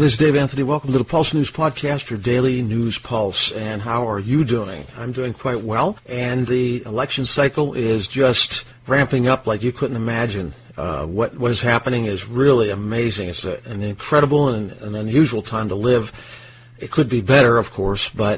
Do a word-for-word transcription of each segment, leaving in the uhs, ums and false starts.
this is Dave Anthony. Welcome to the Pulse News Podcast, your daily news pulse. And how are you doing? I'm doing quite well. And the election cycle is just ramping up like you couldn't imagine. Uh, what what is happening is really amazing. It's a, an incredible and an unusual time to live. It could be better, of course, but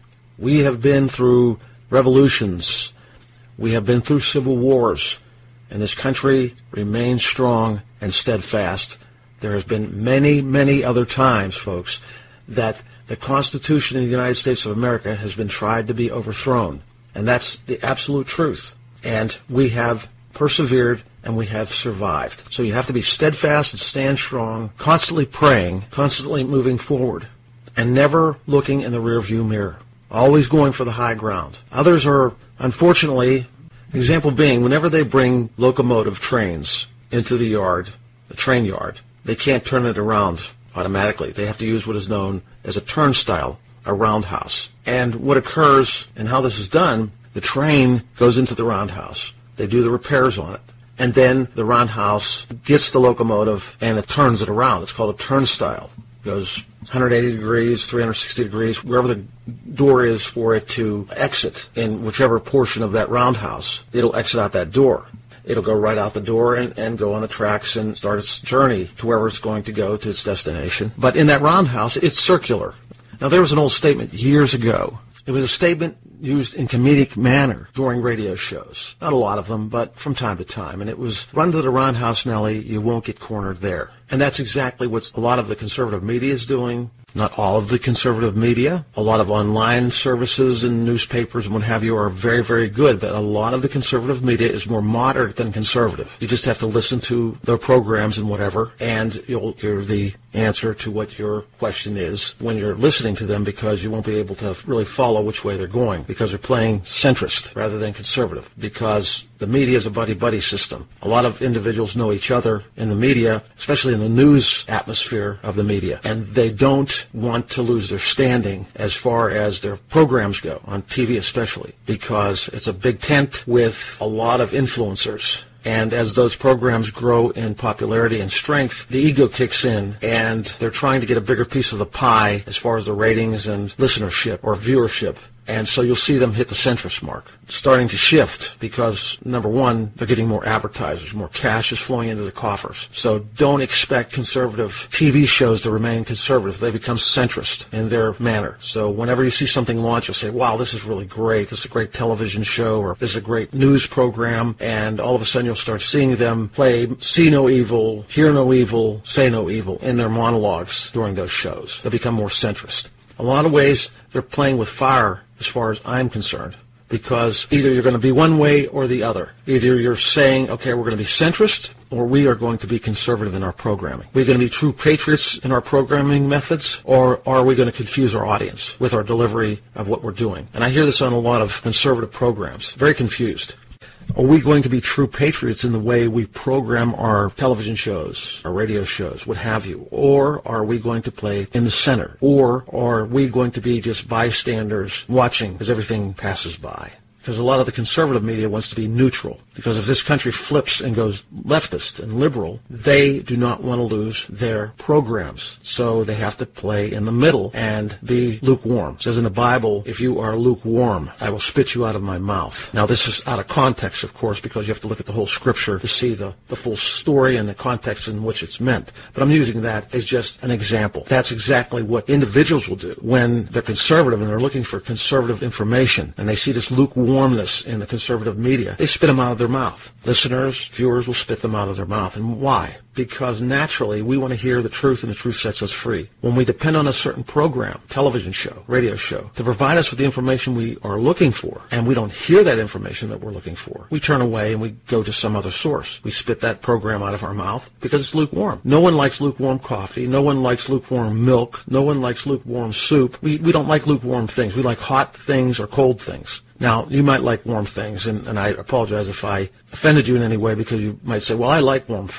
we have been through revolutions. We have been through civil wars. And this country remains strong and steadfast. There has been many, many other times, folks, that the Constitution of the United States of America has been tried to be overthrown. And that's the absolute truth. And we have persevered and we have survived. So you have to be steadfast and stand strong, constantly praying, constantly moving forward, and never looking in the rearview mirror. Always going for the high ground. Others are, unfortunately, example being, whenever they bring locomotive trains into the yard, the train yard, they can't turn it around automatically. They have to use what is known as a turnstile, a roundhouse. And what occurs and how this is done, the train goes into the roundhouse. They do the repairs on it. And then the roundhouse gets the locomotive and it turns it around. It's called a turnstile. It goes one hundred eighty degrees, three hundred sixty degrees, wherever the door is for it to exit in whichever portion of that roundhouse. It'll exit out that door. It'll go right out the door and, and go on the tracks and start its journey to wherever it's going to go to its destination. But in that roundhouse, it's circular. Now, there was an old statement years ago. It was a statement used in comedic manner during radio shows. Not a lot of them, but from time to time. And it was, run to the roundhouse, Nellie, you won't get cornered there. And that's exactly what a lot of the conservative media is doing. Not all of the conservative media. A lot of online services and newspapers and what have you are very, very good, but a lot of the conservative media is more moderate than conservative. You just have to listen to their programs and whatever, and you'll hear the answer to what your question is when you're listening to them, because you won't be able to really follow which way they're going, because they're playing centrist rather than conservative, because the media is a buddy-buddy system. A lot of individuals know each other in the media, especially in the news atmosphere of the media, and they don't want to lose their standing as far as their programs go, on T V especially, because it's a big tent with a lot of influencers. And as those programs grow in popularity and strength, the ego kicks in, and they're trying to get a bigger piece of the pie as far as the ratings and listenership or viewership. And so you'll see them hit the centrist mark, starting to shift because, number one, they're getting more advertisers, more cash is flowing into the coffers. So don't expect conservative T V shows to remain conservative. They become centrist in their manner. So whenever you see something launch, you'll say, wow, this is really great. This is a great television show, or this is a great news program. And all of a sudden you'll start seeing them play see no evil, hear no evil, say no evil in their monologues during those shows. They become more centrist. A lot of ways they're playing with fire as far as I'm concerned, because either you're going to be one way or the other. Either you're saying, okay, we're going to be centrist, or we are going to be conservative in our programming. We're going to be true patriots in our programming methods, or are we going to confuse our audience with our delivery of what we're doing? And I hear this on a lot of conservative programs. Very confused. Are we going to be true patriots in the way we program our television shows, our radio shows, what have you? Or are we going to play in the center? Or are we going to be just bystanders watching as everything passes by? Because a lot of the conservative media wants to be neutral. Because if this country flips and goes leftist and liberal, they do not want to lose their programs. So they have to play in the middle and be lukewarm. It says in the Bible, if you are lukewarm, I will spit you out of my mouth. Now, this is out of context, of course, because you have to look at the whole scripture to see the, the full story and the context in which it's meant. But I'm using that as just an example. That's exactly what individuals will do when they're conservative and they're looking for conservative information, and they see this lukewarm warmness in the conservative media. They spit them out of their mouth. Listeners, viewers will spit them out of their mouth. And why? Because naturally, we want to hear the truth, and the truth sets us free. When we depend on a certain program, television show, radio show, to provide us with the information we are looking for, and we don't hear that information that we're looking for, we turn away and we go to some other source. We spit that program out of our mouth because it's lukewarm. No one likes lukewarm coffee. No one likes lukewarm milk. No one likes lukewarm soup. We, we don't like lukewarm things. We like hot things or cold things. Now, you might like warm things, and, and I apologize if I offended you in any way, because you might say, well, I like warm food.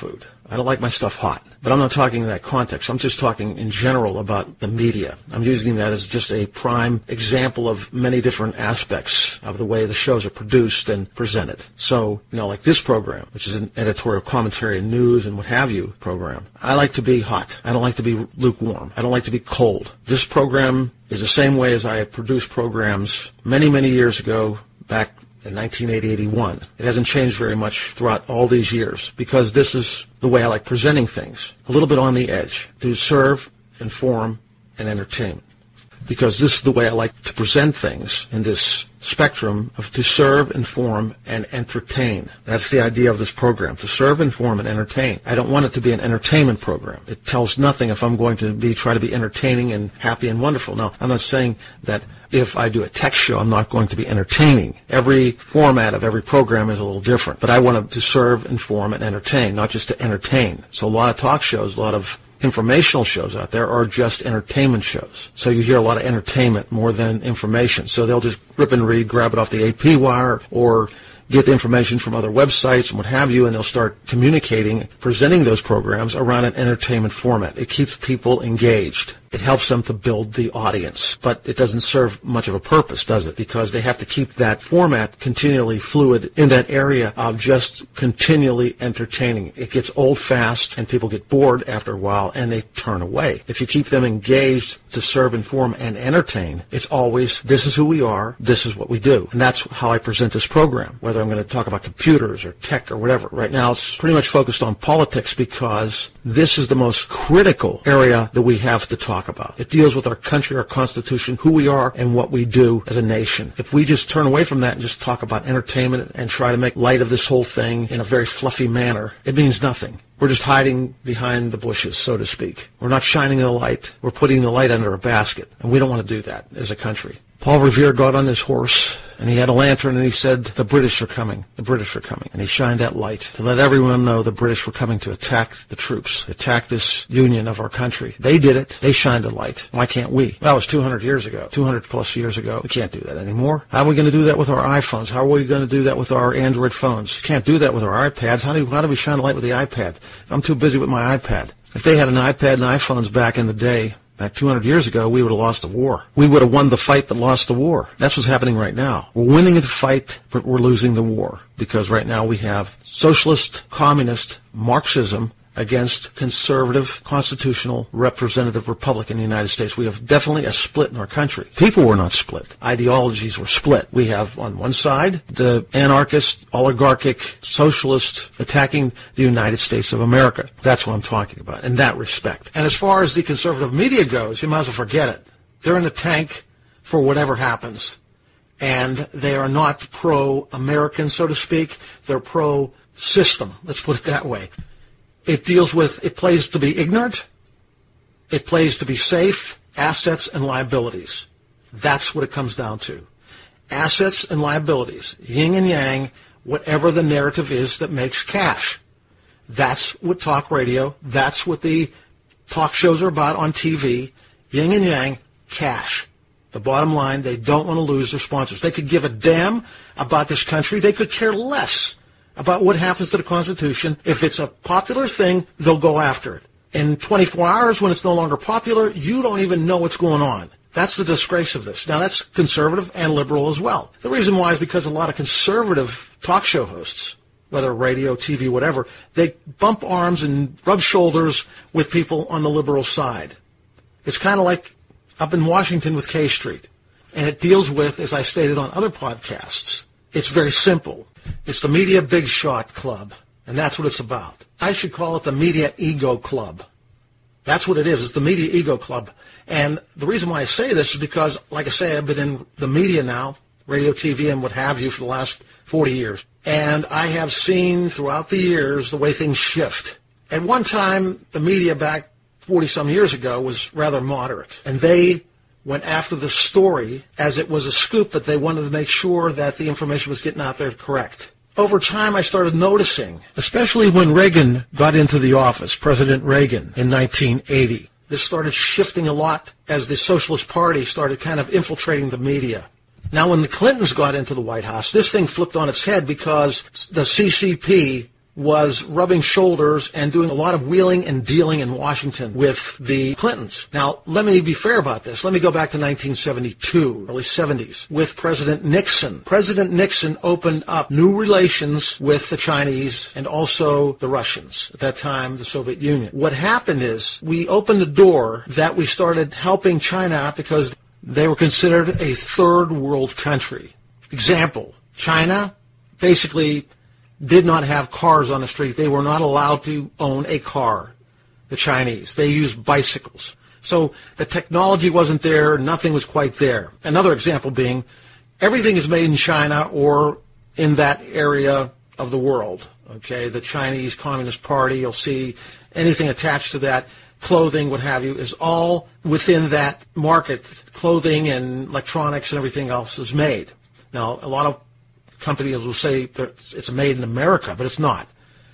I don't like my stuff hot. But I'm not talking in that context. I'm just talking in general about the media. I'm using that as just a prime example of many different aspects of the way the shows are produced and presented. So, you know, like this program, which is an editorial commentary and news and what have you program, I like to be hot. I don't like to be lukewarm. I don't like to be cold. This program is the same way as I had produced programs many, many years ago, back in nineteen eighty, eighty-one. It hasn't changed very much throughout all these years because this is the way I like presenting things. A little bit on the edge. To serve, inform, and entertain. Because this is the way I like to present things in this spectrum of to serve, inform, and entertain. That's the idea of this program, to serve, inform, and entertain. I don't want it to be an entertainment program. It tells nothing if I'm going to be try to be entertaining and happy and wonderful. Now, I'm not saying that if I do a tech show, I'm not going to be entertaining. Every format of every program is a little different. But I want it to serve, inform, and entertain, not just to entertain. So a lot of talk shows, a lot of informational shows out there are just entertainment shows. So you hear a lot of entertainment more than information. So they'll just rip and read, grab it off the A P wire, or get the information from other websites and what have you, and they'll start communicating, presenting those programs around an entertainment format. It keeps people engaged. It helps them to build the audience, but it doesn't serve much of a purpose, does it? Because they have to keep that format continually fluid in that area of just continually entertaining. It gets old fast, and people get bored after a while, and they turn away. If you keep them engaged to serve, inform, and entertain, it's always, this is who we are, this is what we do. And that's how I present this program, whether I'm going to talk about computers or tech or whatever. Right now, it's pretty much focused on politics because this is the most critical area that we have to talk about. It deals with our country, our Constitution, who we are, and what we do as a nation. If we just turn away from that and just talk about entertainment and try to make light of this whole thing in a very fluffy manner, it means nothing. We're just hiding behind the bushes, so to speak. We're not shining the light. We're putting the light under a basket, and we don't want to do that as a country. Paul Revere got on his horse, and he had a lantern, and he said, the British are coming. The British are coming. And he shined that light to let everyone know the British were coming to attack the troops, attack this union of our country. They did it. They shined a light. Why can't we? That was two hundred years ago, two hundred plus years ago. We can't do that anymore. How are we going to do that with our iPhones? How are we going to do that with our Android phones? You can't do that with our iPads. How do, how do we shine a light with the iPad? I'm too busy with my iPad. If they had an iPad and iPhones back in the day, back two hundred years ago, we would have lost the war. We would have won the fight but lost the war. That's what's happening right now. We're winning the fight, but we're losing the war. Because right now we have socialist, communist, Marxism against conservative, constitutional, representative republic in the United States. We have definitely a split in our country. People were not split. Ideologies were split. We have on one side the anarchist, oligarchic, socialist attacking the United States of America. That's what I'm talking about in that respect. And as far as the conservative media goes, you might as well forget it. They're in the tank for whatever happens. And they are not pro-American, so to speak. They're pro-system. Let's put it that way. It deals with, it plays to be ignorant, it plays to be safe, assets and liabilities. That's what it comes down to. Assets and liabilities, yin and yang, whatever the narrative is that makes cash. That's what talk radio, that's what the talk shows are about on T V, yin and yang, cash. The bottom line, they don't want to lose their sponsors. They could give a damn about this country, they could care less about what happens to the Constitution. If it's a popular thing, they'll go after it. In twenty-four hours, when it's no longer popular, you don't even know what's going on. That's the disgrace of this. Now, that's conservative and liberal as well. The reason why is because a lot of conservative talk show hosts, whether radio, T V, whatever, they bump arms and rub shoulders with people on the liberal side. It's kind of like up in Washington with K Street. And it deals with, as I stated on other podcasts, it's very simple. It's the Media Big Shot Club, and that's what it's about. I should call it the Media Ego Club. That's what it is. It's the Media Ego Club. And the reason why I say this is because, like I say, I've been in the media now, radio, T V, and what have you, for the last forty years. And I have seen throughout the years the way things shift. At one time, the media back forty-some years ago was rather moderate, and they went after the story as it was a scoop, but they wanted to make sure that the information was getting out there correct. Over time, I started noticing, especially when Reagan got into the office, President Reagan, in nineteen eighty, this started shifting a lot as the Socialist Party started kind of infiltrating the media. Now, when the Clintons got into the White House, this thing flipped on its head because the C C P was rubbing shoulders and doing a lot of wheeling and dealing in Washington with the Clintons. Now, let me be fair about this. Let me go back to nineteen seventy-two, early seventies, with President Nixon. President Nixon opened up new relations with the Chinese and also the Russians, at that time the Soviet Union. What happened is we opened a door that we started helping China out because they were considered a third world country. Example, China basically did not have cars on the street. They were not allowed to own a car, the Chinese. They used bicycles. So the technology wasn't there. Nothing was quite there. Another example being everything is made in China or in that area of the world. Okay, the Chinese Communist Party, you'll see anything attached to that, clothing, what have you, is all within that market. Clothing and electronics and everything else is made. Now, a lot of companies will say that it's made in America, but it's not.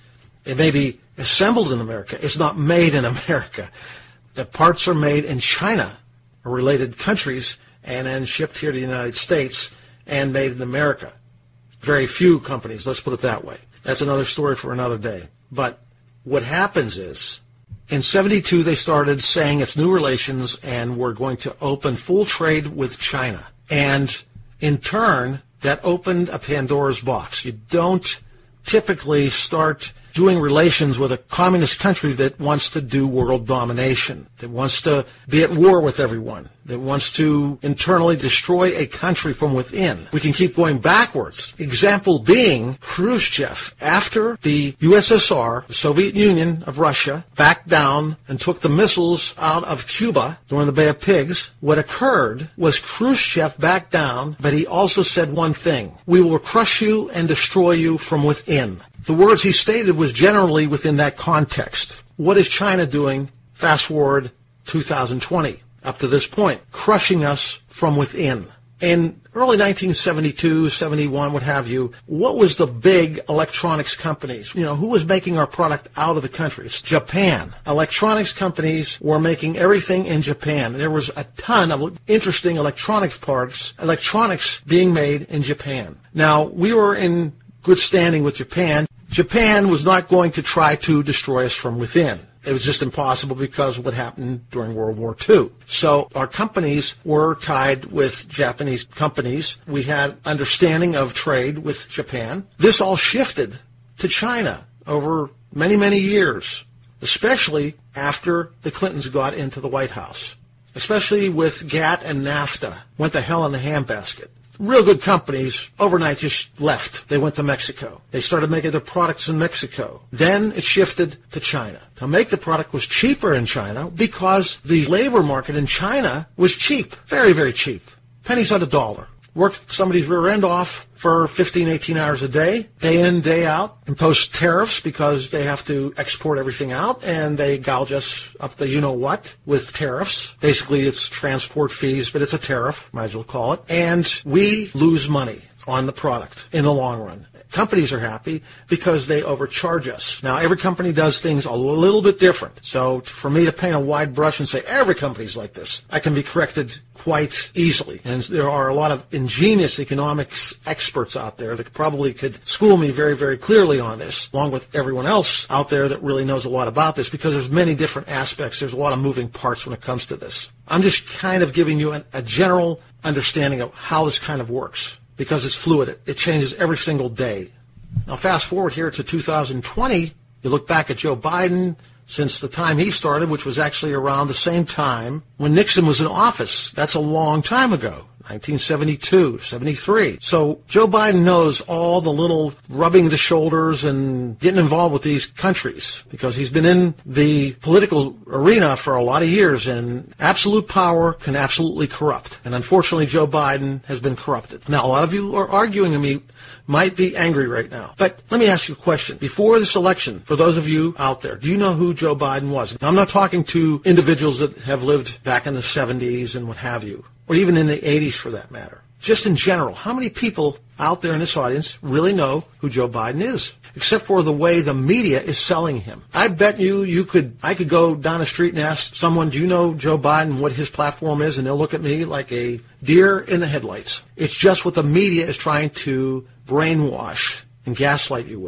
It may be assembled in America. It's not made in America. The parts are made in China or related countries and then shipped here to the United States and made in America. Very few companies, let's put it that way. That's another story for another day. But what happens is, in seventy-two, they started saying it's new relations and we're going to open full trade with China. And in turn, that opened a Pandora's box. You don't typically start doing relations with a communist country that wants to do world domination, that wants to be at war with everyone, that wants to internally destroy a country from within. We can keep going backwards. Example being Khrushchev. After the U S S R, the Soviet Union of Russia, backed down and took the missiles out of Cuba during the Bay of Pigs, what occurred was Khrushchev backed down, but he also said one thing: we will crush you and destroy you from within. The words he stated was generally within that context. What is China doing? Fast forward two thousand twenty, up to this point, crushing us from within. In early nineteen seventy-two, seventy-one, what have you, what was the big electronics companies? You know, who was making our product out of the country? It's Japan. Electronics companies were making everything in Japan. There was a ton of interesting electronics parts, electronics being made in Japan. Now, we were in good standing with Japan. Japan was not going to try to destroy us from within. It was just impossible because of what happened during World War Two. So our companies were tied with Japanese companies. We had understanding of trade with Japan. This all shifted to China over many, many years, especially after the Clintons got into the White House, especially with GATT and NAFTA. Went to hell in the handbasket. Real good companies overnight just left. They went to Mexico. They started making their products in Mexico. Then it shifted to China. To make the product was cheaper in China because the labor market in China was cheap. Very, very cheap. Pennies on the dollar. Worked somebody's rear end off for fifteen, eighteen hours a day, day in, day out, impose tariffs because they have to export everything out, and they gouge us up the you-know-what with tariffs. Basically, it's transport fees, but it's a tariff, might as well call it. And we lose money on the product in the long run. Companies are happy because they overcharge us. Now, every company does things a little bit different. So for me to paint a wide brush and say every company's like this, I can be corrected quite easily. And there are a lot of ingenious economics experts out there that probably could school me very, very clearly on this, along with everyone else out there that really knows a lot about this, because there's many different aspects. There's a lot of moving parts when it comes to this. I'm just kind of giving you an, a general understanding of how this kind of works, because it's fluid. It, it changes every single day. Now, fast forward here to two thousand twenty, you look back at Joe Biden since the time he started, which was actually around the same time when Nixon was in office. That's a long time ago, nineteen seventy-two, seventy-three. So Joe Biden knows all the little rubbing the shoulders and getting involved with these countries because he's been in the political arena for a lot of years, and absolute power can absolutely corrupt. And unfortunately, Joe Biden has been corrupted. Now, a lot of you are arguing with me, might be angry right now. But let me ask you a question. Before this election, for those of you out there, do you know who Joe Biden was? Now, I'm not talking to individuals that have lived back in the seventies and what have you, or even in the eighties for that matter. Just in general, how many people out there in this audience really know who Joe Biden is, except for the way the media is selling him? I bet you you could, I could go down the street and ask someone, do you know Joe Biden, what his platform is? And they'll look at me like a deer in the headlights. It's just what the media is trying to brainwash and gaslight you with.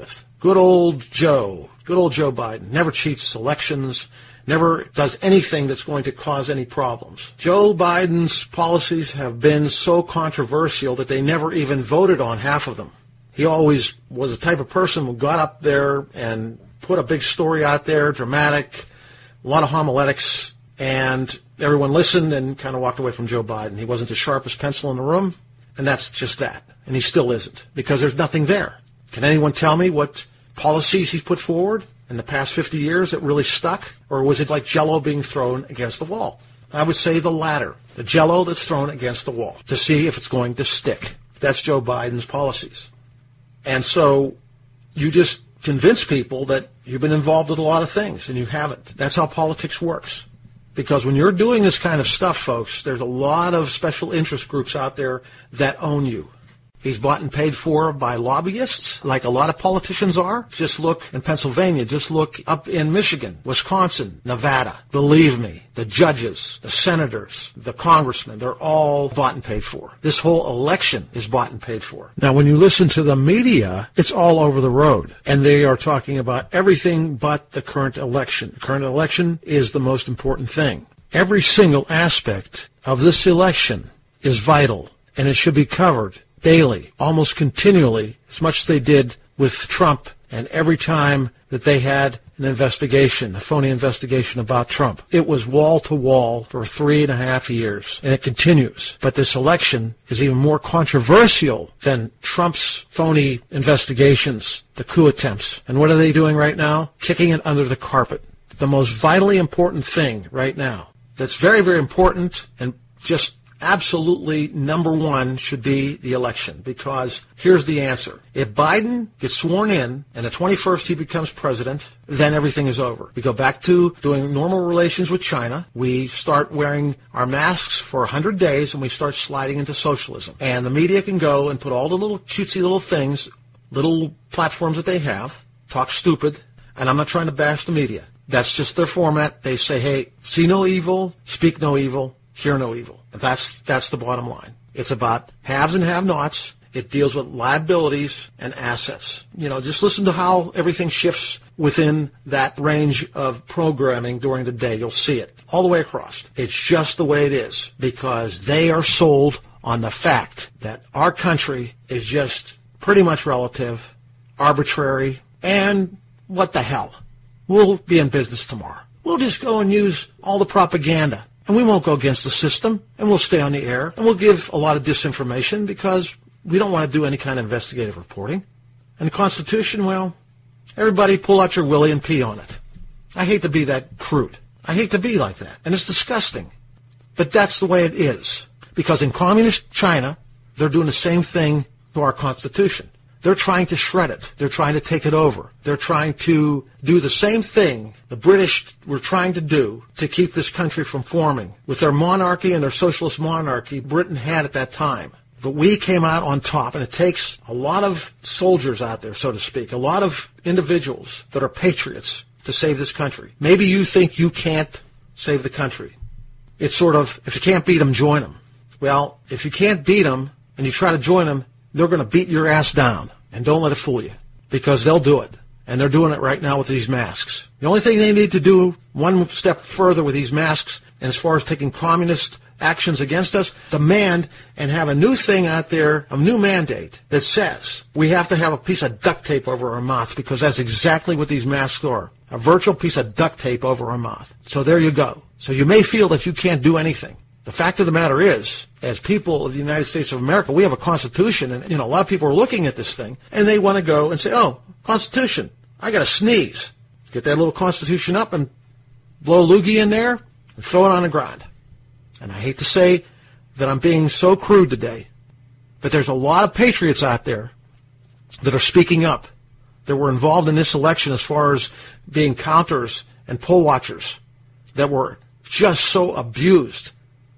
Good old Joe, good old Joe Biden, never cheats elections, never does anything that's going to cause any problems. Joe Biden's policies have been so controversial that they never even voted on half of them. He always was the type of person who got up there and put a big story out there, dramatic, a lot of homiletics, and everyone listened and kind of walked away from Joe Biden. He wasn't the sharpest pencil in the room, and that's just that. And he still isn't, because there's nothing there. Can anyone tell me what policies he's put forward in the past fifty years that really stuck? Or was it like Jell-O being thrown against the wall? I would say the latter, the Jell-O that's thrown against the wall to see if it's going to stick. That's Joe Biden's policies. And so you just convince people that you've been involved in a lot of things, and you haven't. That's how politics works. Because when you're doing this kind of stuff, folks, there's a lot of special interest groups out there that own you. He's bought and paid for by lobbyists, like a lot of politicians are. Just look in Pennsylvania. Just look up in Michigan, Wisconsin, Nevada. Believe me, the judges, the senators, the congressmen, they're all bought and paid for. This whole election is bought and paid for. Now, when you listen to the media, it's all over the road. And they are talking about everything but the current election. The current election is the most important thing. Every single aspect of this election is vital, and it should be covered daily, almost continually, as much as they did with Trump, and every time that they had an investigation, a phony investigation about Trump. It was wall-to-wall for three and a half years, and it continues. But this election is even more controversial than Trump's phony investigations, the coup attempts. And what are they doing right now? Kicking it under the carpet. The most vitally important thing right now, that's very, very important, and just absolutely number one should be the election, because here's the answer. If Biden gets sworn in and the twenty-first he becomes president, then everything is over. We go back to doing normal relations with China. We start wearing our masks for one hundred days, and we start sliding into socialism. And the media can go and put all the little cutesy little things, little platforms that they have, talk stupid, and I'm not trying to bash the media. That's just their format. They say, hey, see no evil, speak no evil, hear no evil. That's that's the bottom line. It's about haves and have-nots. It deals with liabilities and assets. You know, just listen to how everything shifts within that range of programming during the day. You'll see it all the way across. It's just the way it is, because they are sold on the fact that our country is just pretty much relative, arbitrary, and what the hell. We'll be in business tomorrow. We'll just go and use all the propaganda. And we won't go against the system, and we'll stay on the air, and we'll give a lot of disinformation because we don't want to do any kind of investigative reporting. And the Constitution, well, everybody pull out your willy and pee on it. I hate to be that crude. I hate to be like that. And it's disgusting. But that's the way it is. Because in communist China, they're doing the same thing to our Constitution. They're trying to shred it. They're trying to take it over. They're trying to do the same thing the British were trying to do to keep this country from forming. With their monarchy and their socialist monarchy Britain had at that time. But we came out on top, and it takes a lot of soldiers out there, so to speak, a lot of individuals that are patriots to save this country. Maybe you think you can't save the country. It's sort of, if you can't beat them, join them. Well, if you can't beat them and you try to join them, they're going to beat your ass down. And don't let it fool you, because they'll do it. And they're doing it right now with these masks. The only thing they need to do one step further with these masks, and as far as taking communist actions against us, demand and have a new thing out there, a new mandate that says we have to have a piece of duct tape over our mouths, because that's exactly what these masks are, a virtual piece of duct tape over our mouth. So there you go. So you may feel that you can't do anything. The fact of the matter is, as people of the United States of America, we have a Constitution, and you know a lot of people are looking at this thing, and they want to go and say, oh, Constitution, I got to sneeze. Get that little Constitution up and blow a loogie in there and throw it on the ground. And I hate to say that I'm being so crude today, but there's a lot of patriots out there that are speaking up, that were involved in this election as far as being counters and poll watchers, that were just so abused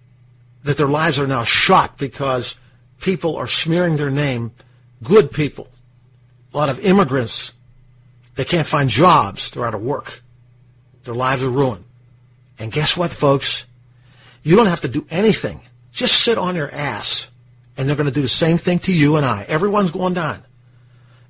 that their lives are now shot because people are smearing their name, good people. A lot of immigrants, they can't find jobs. They're out of work. Their lives are ruined. And guess what, folks? You don't have to do anything. Just sit on your ass, and they're going to do the same thing to you and I. Everyone's going down.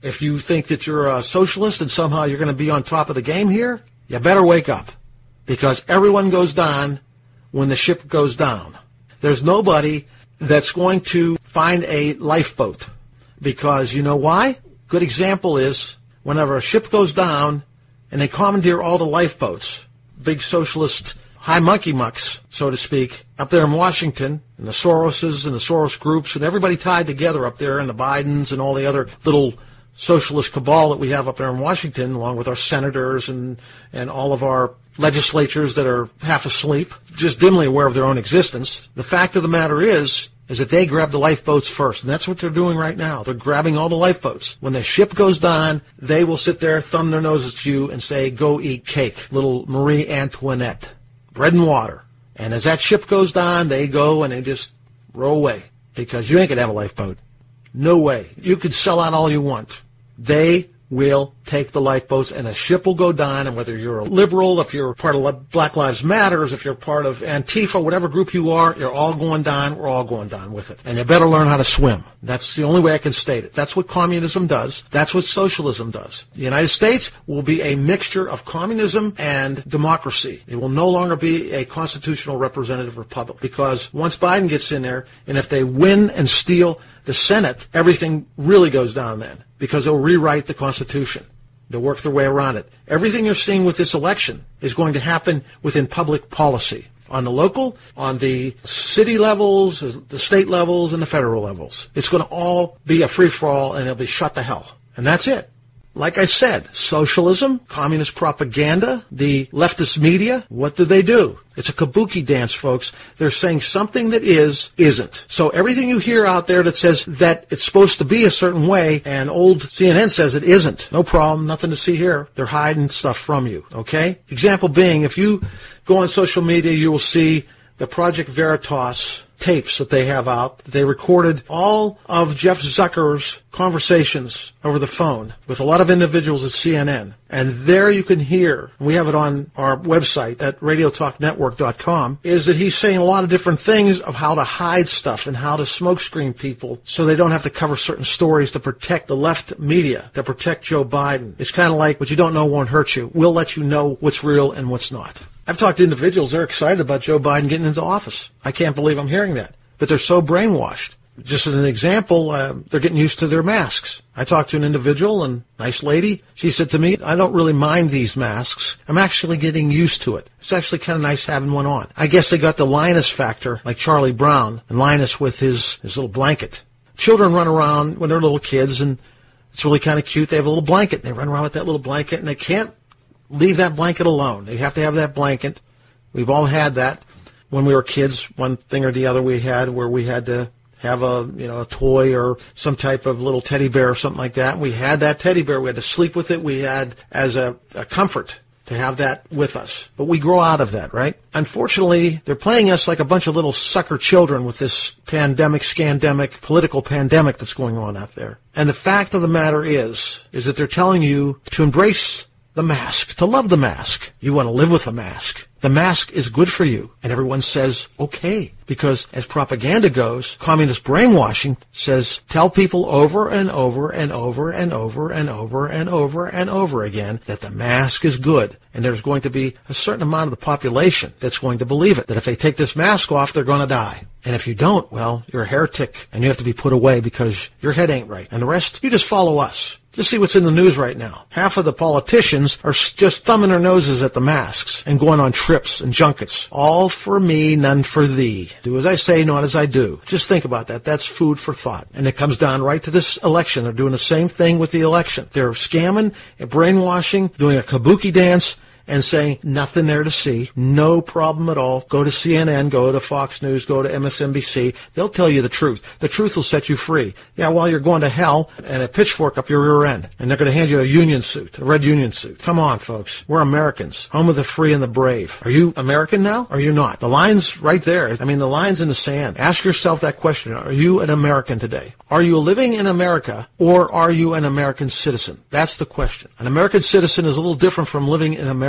If you think that you're a socialist and somehow you're going to be on top of the game here, you better wake up, because everyone goes down when the ship goes down. There's nobody that's going to find a lifeboat, because you know why? Good example is whenever a ship goes down and they commandeer all the lifeboats, big socialist high monkey mucks, so to speak, up there in Washington, and the Soroses and the Soros groups and everybody tied together up there, and the Bidens and all the other little socialist cabal that we have up there in Washington, along with our senators and, and all of our legislatures that are half asleep, just dimly aware of their own existence. The fact of the matter is, is that they grab the lifeboats first, and that's what they're doing right now. They're grabbing all the lifeboats. When the ship goes down, they will sit there, thumb their noses at you, and say, go eat cake, little Marie Antoinette. Bread and water. And as that ship goes down, they go and they just row away, because you ain't going to have a lifeboat. No way. You could sell out all you want. They will take the lifeboats, and a ship will go down, and whether you're a liberal, if you're part of Black Lives Matter, if you're part of Antifa, whatever group you are, you're all going down, we're all going down with it. And you better learn how to swim. That's the only way I can state it. That's what communism does. That's what socialism does. The United States will be a mixture of communism and democracy. It will no longer be a constitutional representative republic, because once Biden gets in there, and if they win and steal the Senate, everything really goes down then, because they'll rewrite the Constitution. They'll work their way around it. Everything you're seeing with this election is going to happen within public policy, on the local, on the city levels, the state levels, and the federal levels. It's going to all be a free-for-all, and it'll be shut the hell. And that's it. Like I said, socialism, communist propaganda, the leftist media, what do they do? It's a kabuki dance, folks. They're saying something that is, isn't. So everything you hear out there that says that it's supposed to be a certain way, and old C N N says it isn't. No problem, nothing to see here. They're hiding stuff from you, okay? Example being, if you go on social media, you will see the Project Veritas tapes that they have out. They recorded all of Jeff Zucker's conversations over the phone with a lot of individuals at C N N. And there you can hear, we have it on our website at radio talk network dot com, is that he's saying a lot of different things of how to hide stuff and how to smokescreen people so they don't have to cover certain stories to protect the left media, to protect Joe Biden. It's kind of like what you don't know won't hurt you. We'll let you know what's real and what's not. I've talked to individuals, they're excited about Joe Biden getting into office. I can't believe I'm hearing that. But they're so brainwashed. Just as an example, uh, they're getting used to their masks. I talked to an individual, and nice lady. She said to me, I don't really mind these masks. I'm actually getting used to it. It's actually kind of nice having one on. I guess they got the Linus factor, like Charlie Brown, and Linus with his, his little blanket. Children run around when they're little kids, and it's really kind of cute. They have a little blanket. They run around with that little blanket, and they can't leave that blanket alone. They have to have that blanket. We've all had that when we were kids. One thing or the other we had where we had to have a, you know, a toy or some type of little teddy bear or something like that. We had that teddy bear. We had to sleep with it. We had as a, a comfort to have that with us. But we grow out of that, right? Unfortunately, they're playing us like a bunch of little sucker children with this pandemic, scandemic, political pandemic that's going on out there. And the fact of the matter is, is that they're telling you to embrace the mask, to love the mask. You want to live with the mask. The mask is good for you. And everyone says, okay. Because as propaganda goes, communist brainwashing says, tell people over and over and over and over and over and over and over again that the mask is good. And there's going to be a certain amount of the population that's going to believe it, that if they take this mask off, they're going to die. And if you don't, well, you're a heretic and you have to be put away because your head ain't right. And the rest, you just follow us. Just see what's in the news right now. Half of the politicians are just thumbing their noses at the masks and going on trips and junkets. All for me, none for thee. Do as I say, not as I do. Just think about that. That's food for thought. And it comes down right to this election. They're doing the same thing with the election. They're scamming and brainwashing, doing a kabuki dance, and saying nothing there to see, no problem at all. Go to C N N, go to Fox News, go to M S N B C. They'll tell you the truth. The truth will set you free. Yeah, while you're going to hell and a pitchfork up your rear end. And they're going to hand you a union suit, a red union suit. Come on, folks. We're Americans. Home of the free and the brave. Are you American now? Or are you not? The line's right there. I mean, the line's in the sand. Ask yourself that question. Are you an American today? Are you living in America, or are you an American citizen? That's the question. An American citizen is a little different from living in America.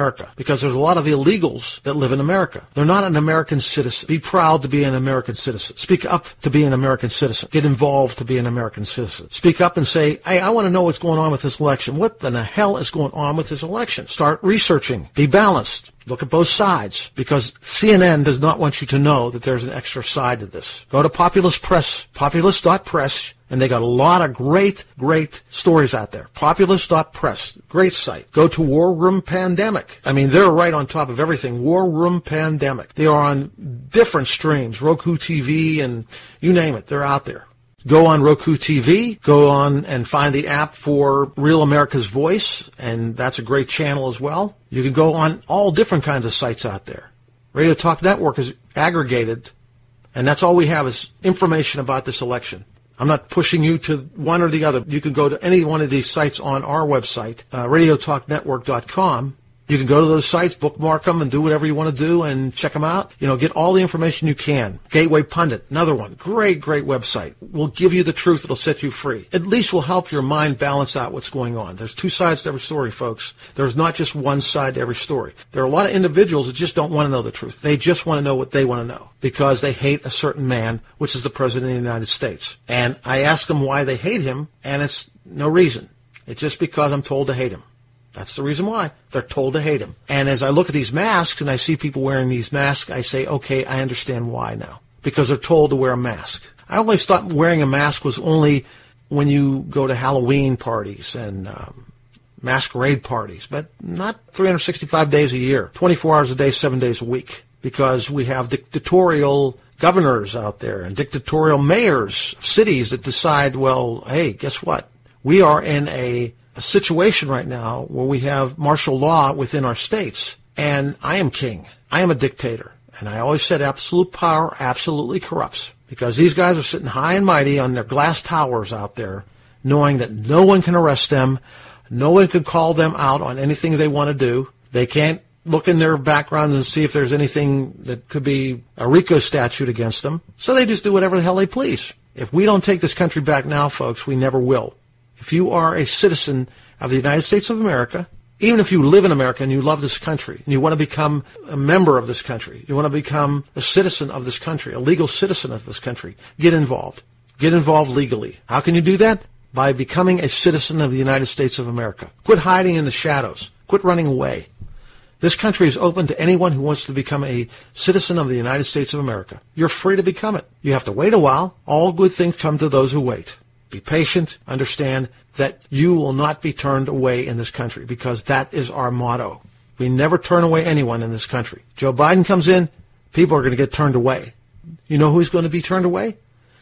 America, because there's a lot of illegals that live in America. They're not an American citizen. Be proud to be an American citizen. Speak up to be an American citizen. Get involved to be an American citizen. Speak up and say, hey, I want to know what's going on with this election. What the hell is going on with this election? Start researching. Be balanced. Look at both sides, because C N N does not want you to know that there's an extra side to this. Go to Populist Press, populist dot press, and they got a lot of great, great stories out there. populist dot press, great site. Go to War Room Pandemic. I mean, they're right on top of everything. War Room Pandemic. They are on different streams, Roku T V, and you name it, they're out there. Go on Roku T V, go on and find the app for Real America's Voice, and that's a great channel as well. You can go on all different kinds of sites out there. Radio Talk Network is aggregated, and that's all we have is information about this election. I'm not pushing you to one or the other. You can go to any one of these sites on our website, uh, radio talk network dot com. You can go to those sites, bookmark them, and do whatever you want to do and check them out. You know, get all the information you can. Gateway Pundit, another one. Great, great website. Will give you the truth. It'll set you free. At least will help your mind balance out what's going on. There's two sides to every story, folks. There's not just one side to every story. There are a lot of individuals that just don't want to know the truth. They just want to know what they want to know because they hate a certain man, which is the President of the United States. And I ask them why they hate him, and it's no reason. It's just because I'm told to hate him. That's the reason why. They're told to hate him. And as I look at these masks and I see people wearing these masks, I say, okay, I understand why now. Because they're told to wear a mask. I always thought wearing a mask was only when you go to Halloween parties and um, masquerade parties, but not three hundred sixty-five days a year, twenty-four hours a day, seven days a week, because we have dictatorial governors out there and dictatorial mayors of cities that decide, well, hey, guess what? We are in a a situation right now where we have martial law within our states, and I am king. I am a dictator. And I always said absolute power absolutely corrupts, because these guys are sitting high and mighty on their glass towers out there, knowing that no one can arrest them, no one can call them out on anything they want to do. They can't look in their background and see if there's anything that could be a RICO statute against them. So they just do whatever the hell they please. If we don't take this country back now, folks, we never will. If you are a citizen of the United States of America, even if you live in America and you love this country and you want to become a member of this country, you want to become a citizen of this country, a legal citizen of this country, get involved. Get involved legally. How can you do that? By becoming a citizen of the United States of America. Quit hiding in the shadows. Quit running away. This country is open to anyone who wants to become a citizen of the United States of America. You're free to become it. You have to wait a while. All good things come to those who wait. Be patient. Understand that you will not be turned away in this country, because that is our motto. We never turn away anyone in this country. Joe Biden comes in, people are going to get turned away. You know who's going to be turned away?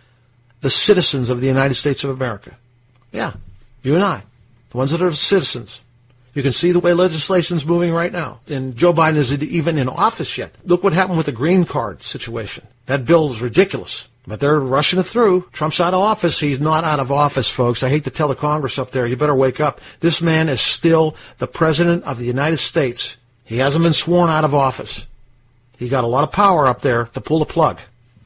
The citizens of the United States of America. Yeah, you and I, the ones that are the citizens. You can see the way legislation's moving right now. And Joe Biden isn't even in office yet. Look what happened with the green card situation. That bill is ridiculous. But they're rushing it through. Trump's out of office. He's not out of office, folks. I hate to tell the Congress up there, you better wake up. This man is still the President of the United States. He hasn't been sworn out of office. He got a lot of power up there to pull the plug.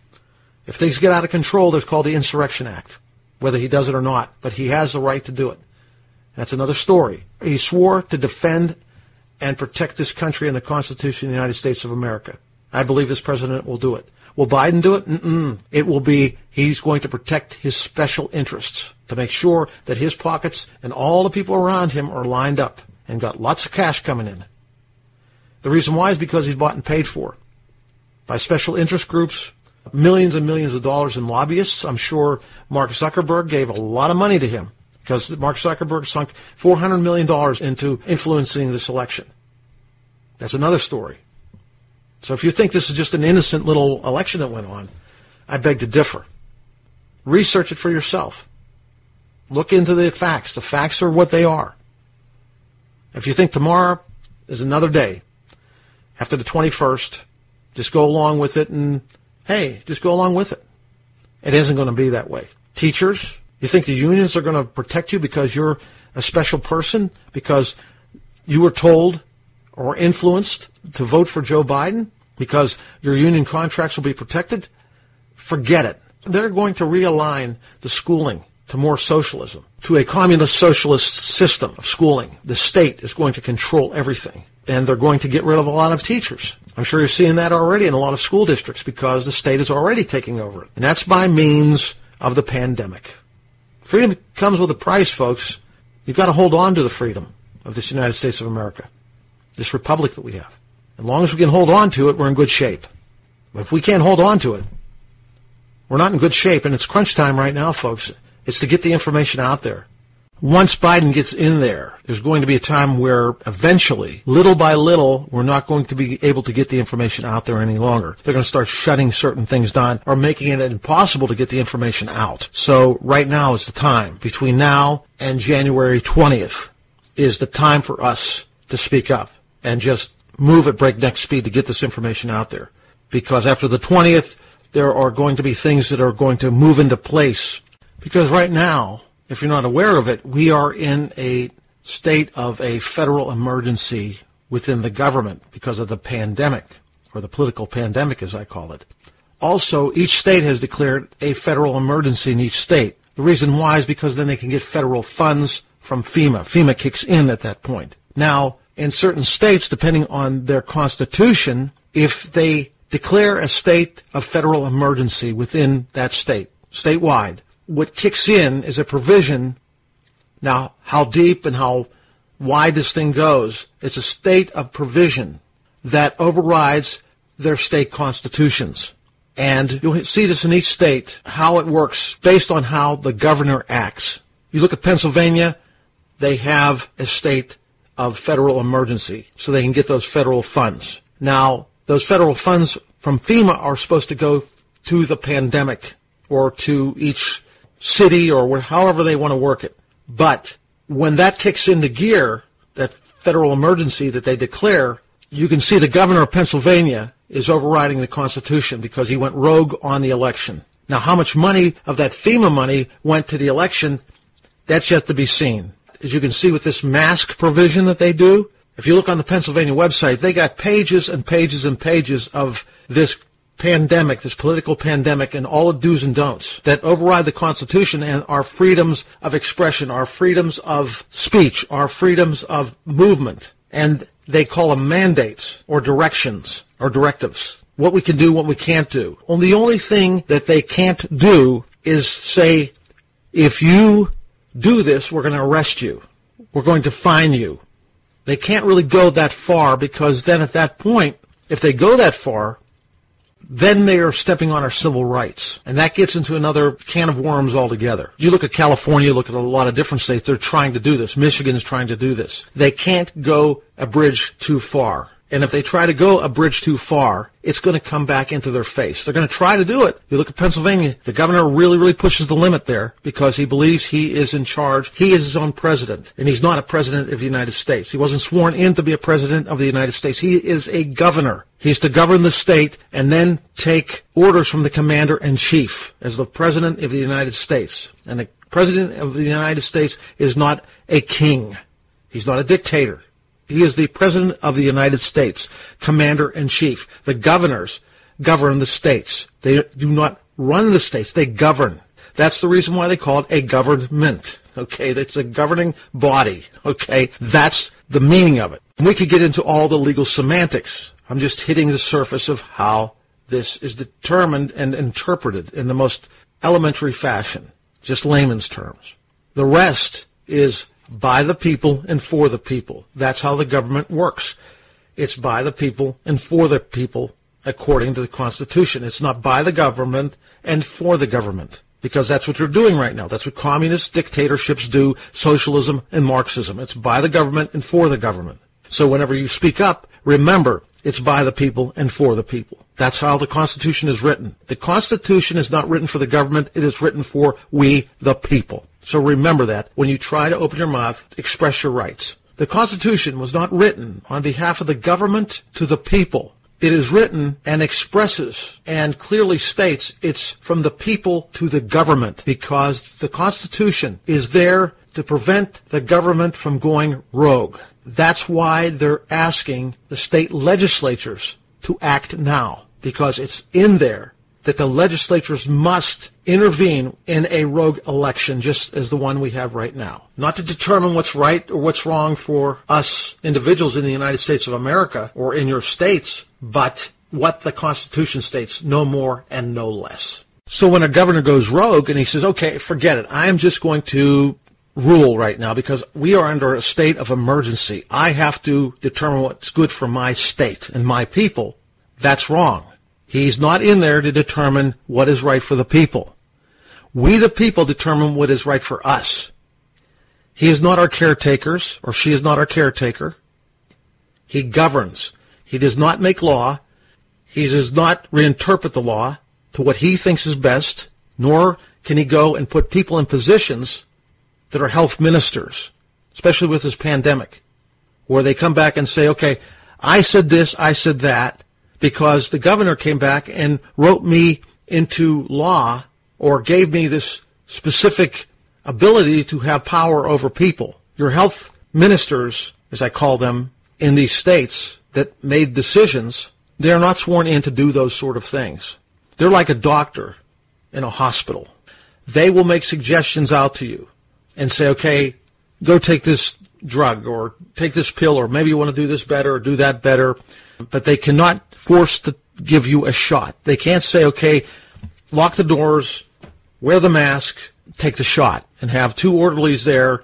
If things get out of control, there's called the Insurrection Act, whether he does it or not. But he has the right to do it. That's another story. He swore to defend and protect this country and the Constitution of the United States of America. I believe this president will do it. Will Biden do it? Mm-mm. It will be, he's going to protect his special interests to make sure that his pockets and all the people around him are lined up and got lots of cash coming in. The reason why is because he's bought and paid for by special interest groups, millions and millions of dollars in lobbyists. I'm sure Mark Zuckerberg gave a lot of money to him, because Mark Zuckerberg sunk four hundred million dollars into influencing this election. That's another story. So if you think this is just an innocent little election that went on, I beg to differ. Research it for yourself. Look into the facts. The facts are what they are. If you think tomorrow is another day, after the twenty-first, just go along with it and, hey, just go along with it. It isn't going to be that way. Teachers, you think the unions are going to protect you because you're a special person, because you were told or influenced to vote for Joe Biden, because your union contracts will be protected? Forget it. They're going to realign the schooling to more socialism, to a communist socialist system of schooling. The state is going to control everything. and they're going to get rid of a lot of teachers. I'm sure you're seeing that already in a lot of school districts because the state is already taking over it. And that's by means of the pandemic. Freedom comes with a price, folks. You've got to hold on to the freedom of this United States of America, this republic that we have. As long as we can hold on to it, we're in good shape. But if we can't hold on to it, we're not in good shape. And it's crunch time right now, folks. It's to get the information out there. Once Biden gets in there, there's going to be a time where eventually, little by little, we're not going to be able to get the information out there any longer. They're going to start shutting certain things down or making it impossible to get the information out. So right now is the time. Between now and January twentieth is the time for us to speak up and just move at breakneck speed to get this information out there. Because after the twentieth, there are going to be things that are going to move into place. Because right now, if you're not aware of it, we are in a state of a federal emergency within the government because of the pandemic, or the political pandemic, as I call it. Also, each state has declared a federal emergency in each state. The reason why is because then they can get federal funds from FEMA. FEMA kicks in at that point. Now, in certain states, depending on their constitution, if they declare a state of federal emergency within that state, statewide, what kicks in is a provision. Now, how deep and how wide this thing goes, it's a state of provision that overrides their state constitutions. And you'll see this in each state, how it works based on how the governor acts. You look at Pennsylvania, they have a state of federal emergency, so they can get those federal funds. Now, those federal funds from FEMA are supposed to go to the pandemic or to each city or however they want to work it. But when that kicks into gear, that federal emergency that they declare, you can see the governor of Pennsylvania is overriding the Constitution because he went rogue on the election. Now, how much money of that FEMA money went to the election, that's yet to be seen. As you can see with this mask provision that they do, if you look on the Pennsylvania website, they got pages and pages and pages of this pandemic, this political pandemic, and all the do's and don'ts that override the Constitution and our freedoms of expression, our freedoms of speech, our freedoms of movement. And they call them mandates or directions or directives. What we can do, what we can't do. Only the only thing that they can't do is say, if you do this, we're going to arrest you. We're going to fine you. They can't really go that far because then at that point, if they go that far, then they are stepping on our civil rights. And that gets into another can of worms altogether. You look at California, look at a lot of different states, they're trying to do this. Michigan's trying to do this. They can't go a bridge too far. And if they try to go a bridge too far, it's going to come back into their face. They're going to try to do it. You look at Pennsylvania, the governor really, really pushes the limit there because he believes he is in charge. He is his own president, and he's not a president of the United States. He wasn't sworn in to be a president of the United States. He is a governor. He's to govern the state and then take orders from the commander-in-chief as the president of the United States. And the president of the United States is not a king. He's not a dictator. He is the President of the United States, Commander-in-Chief. The governors govern the states. They do not run the states. They govern. That's the reason why they call it a government. Okay, that's a governing body. Okay, that's the meaning of it. We could get into all the legal semantics. I'm just hitting the surface of how this is determined and interpreted in the most elementary fashion, just layman's terms. The rest is by the people and for the people. That's how the government works. It's by the people and for the people according to the Constitution. It's not by the government and for the government, because that's what you're doing right now. That's what communist dictatorships do, socialism and Marxism. It's by the government and for the government. So whenever you speak up, remember, it's by the people and for the people. That's how the Constitution is written. The Constitution is not written for the government. It is written for we, the people. So remember that when you try to open your mouth, express your rights. The Constitution was not written on behalf of the government to the people. It is written and expresses and clearly states it's from the people to the government, because the Constitution is there to prevent the government from going rogue. That's why they're asking the state legislatures to act now, because it's in there that the legislatures must intervene in a rogue election just as the one we have right now. Not to determine what's right or what's wrong for us individuals in the United States of America or in your states, but what the Constitution states, no more and no less. So when a governor goes rogue and he says, okay, forget it, I'm just going to rule right now because we are under a state of emergency. I have to determine what's good for my state and my people. That's wrong. He's not in there to determine what is right for the people. We, the people, determine what is right for us. He is not our caretakers, or she is not our caretaker. He governs. He does not make law. He does not reinterpret the law to what he thinks is best, nor can he go and put people in positions that are health ministers, especially with this pandemic, where they come back and say, okay, I said this, I said that, because the governor came back and wrote me into law or gave me this specific ability to have power over people. Your health ministers, as I call them, in these states that made decisions, they are not sworn in to do those sort of things. They're like a doctor in a hospital. They will make suggestions out to you and say, okay, go take this drug or take this pill, or maybe you want to do this better or do that better. But they cannot force to give you a shot. They can't say, okay, lock the doors, wear the mask, take the shot, and have two orderlies there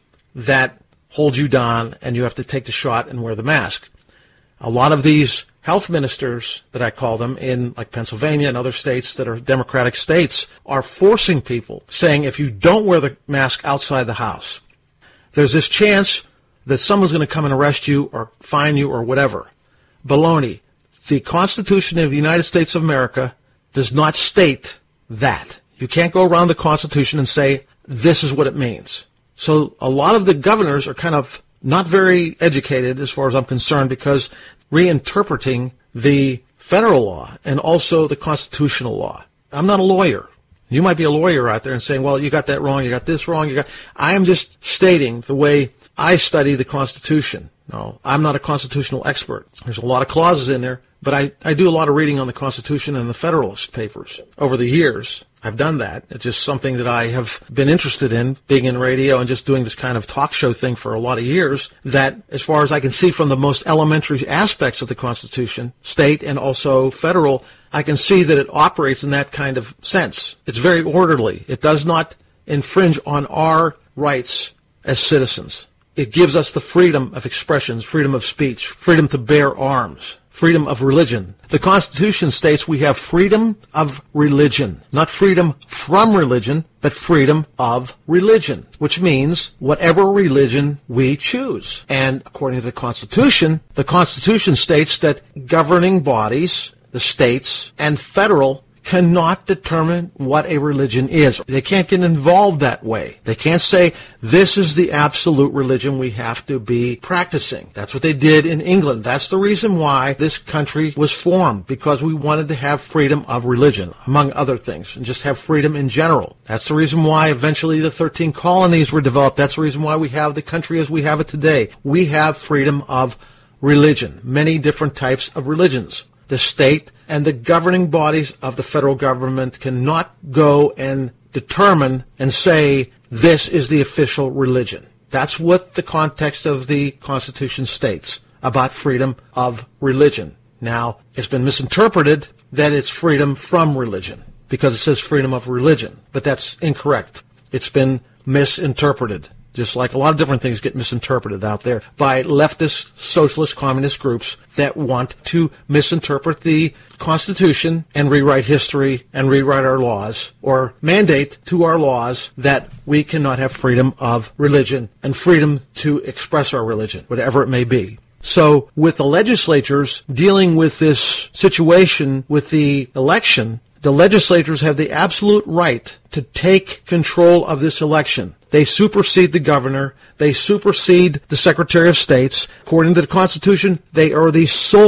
that hold you down, and you have to take the shot and wear the mask. A lot of these health ministers, that I call them, in like Pennsylvania and other states that are Democratic states, are forcing people, saying if you don't wear the mask outside the house, there's this chance that someone's going to come and arrest you or fine you or whatever. Baloney. The Constitution of the United States of America does not state that. You can't go around the Constitution and say, this is what it means. So a lot of the governors are kind of not very educated, as far as I'm concerned, because reinterpreting the federal law and also the constitutional law. I'm not a lawyer. You might be a lawyer out there and saying, well, you got that wrong, you got this wrong, you got... I am just stating the way I study the Constitution. No, I'm not a constitutional expert. There's a lot of clauses in there, but I, I do a lot of reading on the Constitution and the Federalist Papers over the years. I've done that. It's just something that I have been interested in, being in radio and just doing this kind of talk show thing for a lot of years, that as far as I can see from the most elementary aspects of the Constitution, state and also federal, I can see that it operates in that kind of sense. It's very orderly. It does not infringe on our rights as citizens. It gives us the freedom of expressions, freedom of speech, freedom to bear arms, freedom of religion. The Constitution states we have freedom of religion, not freedom from religion, but freedom of religion, which means whatever religion we choose. And according to the Constitution, the Constitution states that governing bodies, the states and federal, cannot determine what a religion is. They can't get involved that way. They can't say, this is the absolute religion we have to be practicing. That's what they did in England. That's the reason why this country was formed, because we wanted to have freedom of religion, among other things, and just have freedom in general. That's the reason why eventually the thirteen colonies were developed. That's the reason why we have the country as we have it today. We have freedom of religion, many different types of religions. The state and the governing bodies of the federal government cannot go and determine and say, this is the official religion. That's what the context of the Constitution states about freedom of religion. Now, it's been misinterpreted that it's freedom from religion, because it says freedom of religion, but that's incorrect. It's been misinterpreted. Just like a lot of different things get misinterpreted out there by leftist, socialist, communist groups that want to misinterpret the Constitution and rewrite history and rewrite our laws, or mandate to our laws that we cannot have freedom of religion and freedom to express our religion, whatever it may be. So with the legislatures dealing with this situation with the election, the legislators have the absolute right to take control of this election. They supersede the governor. They supersede the Secretary of States. According to the Constitution, they are the sole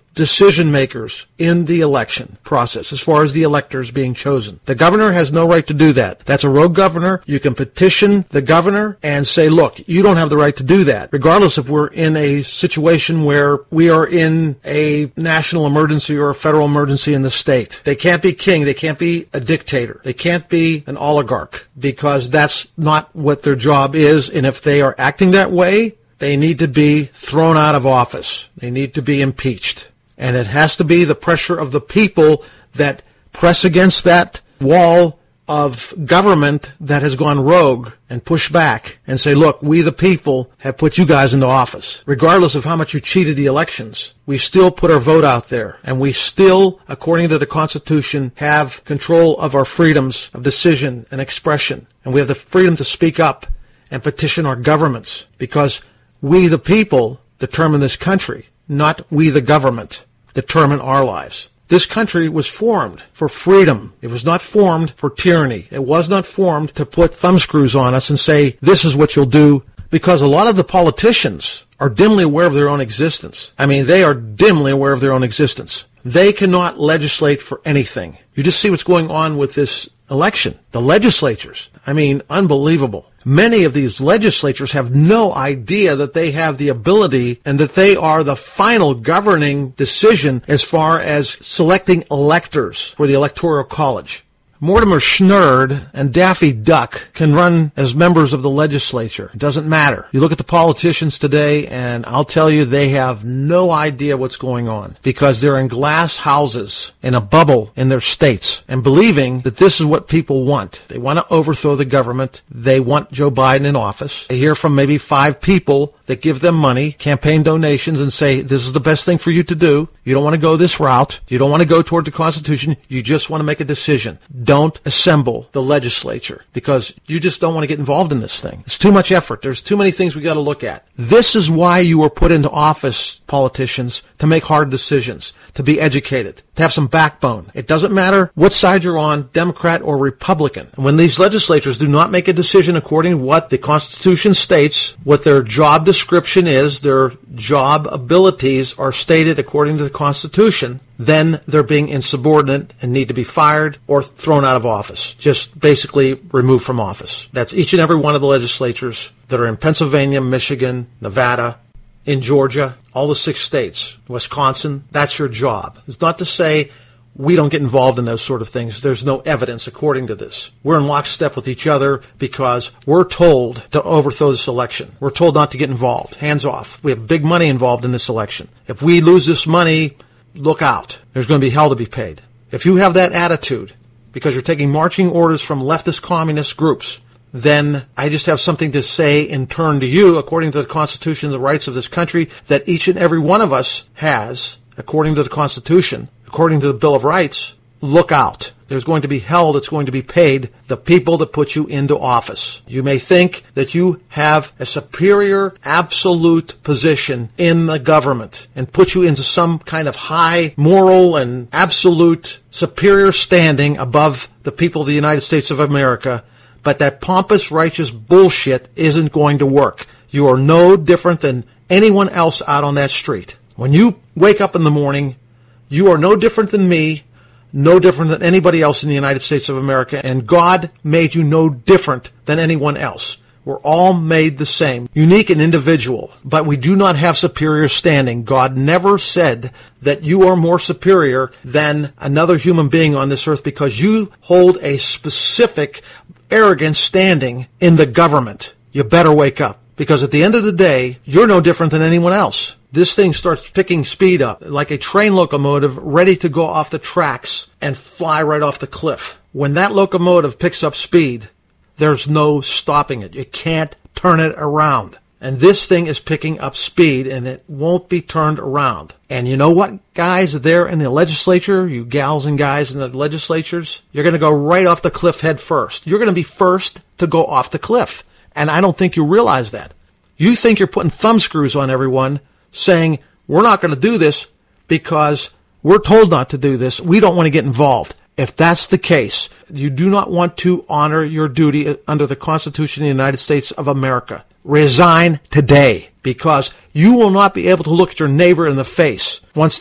decision makers in the election process as far as the electors being chosen. The governor has no right to do that. That's a rogue governor. You can petition the governor and say, look, you don't have the right to do that, regardless if we're in a situation where we are in a national emergency or a federal emergency in the state. They can't be king. They can't be a dictator. They can't be an oligarch, because that's not what their job is. And if they are acting that way, they need to be thrown out of office. They need to be impeached. And it has to be the pressure of the people that press against that wall of government that has gone rogue and push back and say, look, we the people have put you guys into office. Regardless of how much you cheated the elections, we still put our vote out there. And we still, according to the Constitution, have control of our freedoms of decision and expression. And we have the freedom to speak up and petition our governments, because we the people determine this country, not we the government determine our lives. This country was formed for freedom. It was not formed for tyranny. It was not formed to put thumbscrews on us and say, this is what you'll do, because a lot of the politicians are dimly aware of their own existence. I mean, they are dimly aware of their own existence. They cannot legislate for anything. You just see what's going on with this election. The legislatures, I mean, unbelievable. Many of these legislatures have no idea that they have the ability and that they are the final governing decision as far as selecting electors for the Electoral College. Mortimer Snurd and Daffy Duck can run as members of the legislature. It doesn't matter. You look at the politicians today, and I'll tell you, they have no idea what's going on, because they're in glass houses in a bubble in their states and believing that this is what people want. They want to overthrow the government. They want Joe Biden in office. They hear from maybe five people that give them money, campaign donations, and say, this is the best thing for you to do. You don't want to go this route. You don't want to go toward the Constitution. You just want to make a decision. Don't assemble the legislature, because you just don't want to get involved in this thing. It's too much effort. There's too many things we got to look at. This is why you were put into office, politicians, to make hard decisions, to be educated, to have some backbone. It doesn't matter what side you're on, Democrat or Republican. And when these legislatures do not make a decision according to what the Constitution states, what their job description is, their job abilities are stated according to the Constitution, then they're being insubordinate and need to be fired or thrown out of office. Just basically removed from office. That's each and every one of the legislatures that are in Pennsylvania, Michigan, Nevada, in Georgia, all the six states, Wisconsin. That's your job. It's not to say we don't get involved in those sort of things. There's no evidence according to this. We're in lockstep with each other because we're told to overthrow this election. We're told not to get involved. Hands off. We have big money involved in this election. If we lose this money, look out. There's going to be hell to be paid. If you have that attitude because you're taking marching orders from leftist communist groups, then I just have something to say in turn to you, according to the Constitution and the rights of this country, that each and every one of us has, according to the Constitution, according to the Bill of Rights. Look out. There's going to be hell that's going to be paid the people that put you into office. You may think that you have a superior, absolute position in the government and put you into some kind of high moral and absolute superior standing above the people of the United States of America, but that pompous, righteous bullshit isn't going to work. You are no different than anyone else out on that street. When you wake up in the morning, you are no different than me, no different than anybody else in the United States of America, and God made you no different than anyone else. We're all made the same, unique and individual, but we do not have superior standing. God never said that you are more superior than another human being on this earth because you hold a specific, arrogant standing in the government. You better wake up, because at the end of the day, you're no different than anyone else. This thing starts picking speed up, like a train locomotive ready to go off the tracks and fly right off the cliff. When that locomotive picks up speed, there's no stopping it. You can't turn it around. And this thing is picking up speed, and it won't be turned around. And you know what, guys, there in the legislature, you gals and guys in the legislatures, you're going to go right off the cliff head first. You're going to be first to go off the cliff. And I don't think you realize that. You think you're putting thumbscrews on everyone, saying, we're not going to do this because we're told not to do this. We don't want to get involved. If that's the case, you do not want to honor your duty under the Constitution of the United States of America. Resign today, because you will not be able to look at your neighbor in the face once this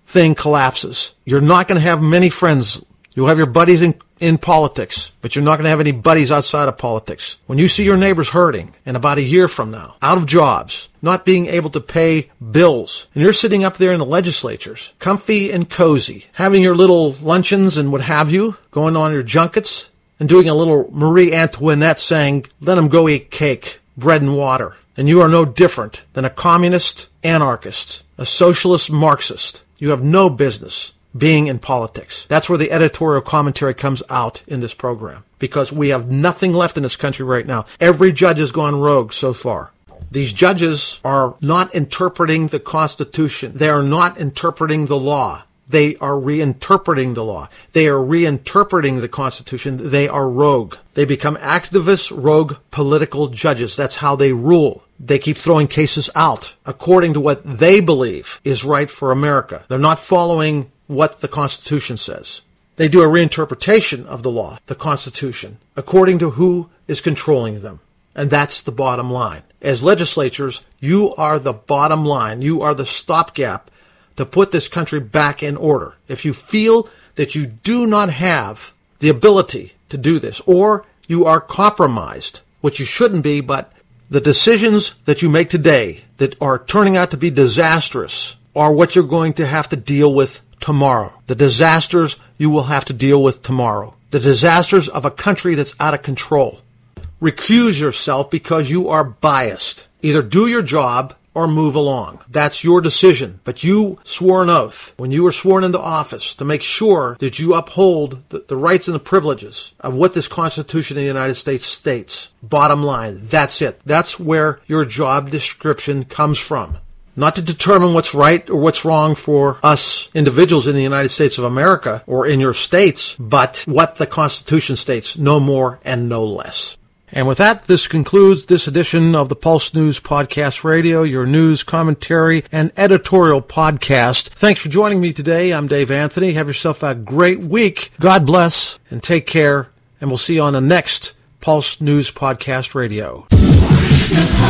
thing collapses. You're not going to have many friends. You'll have your buddies in, in politics, but you're not going to have any buddies outside of politics. When you see your neighbors hurting in about a year from now, out of jobs, not being able to pay bills, and you're sitting up there in the legislatures, comfy and cozy, having your little luncheons and what have you, going on your junkets, and doing a little Marie Antoinette saying, let them go eat cake, bread and water. And you are no different than a communist anarchist, a socialist Marxist. You have no business being in politics. That's where the editorial commentary comes out in this program, because we have nothing left in this country right now. Every judge has gone rogue so far. These judges are not interpreting the Constitution. They are not interpreting the law. They are reinterpreting the law. They are reinterpreting the Constitution. They are rogue. They become activist, rogue, political judges. That's how they rule. They keep throwing cases out according to what they believe is right for America. They're not following what the Constitution says. They do a reinterpretation of the law, the Constitution, according to who is controlling them. And that's the bottom line. As legislatures, you are the bottom line. You are the stopgap to put this country back in order. If you feel that you do not have the ability to do this, or you are compromised, which you shouldn't be, but the decisions that you make today that are turning out to be disastrous are what you're going to have to deal with tomorrow. The disasters you will have to deal with tomorrow. The disasters of a country that's out of control. Recuse yourself because you are biased. Either do your job or move along. That's your decision. But you swore an oath when you were sworn into office to make sure that you uphold the, the rights and the privileges of what this Constitution of the United States states. Bottom line, that's it. That's where your job description comes from. Not to determine what's right or what's wrong for us individuals in the United States of America or in your states, but what the Constitution states, no more and no less. And with that, this concludes this edition of the Pulse News Podcast Radio, your news, commentary, and editorial podcast. Thanks for joining me today. I'm Dave Anthony. Have yourself a great week. God bless and take care. And we'll see you on the next Pulse News Podcast Radio.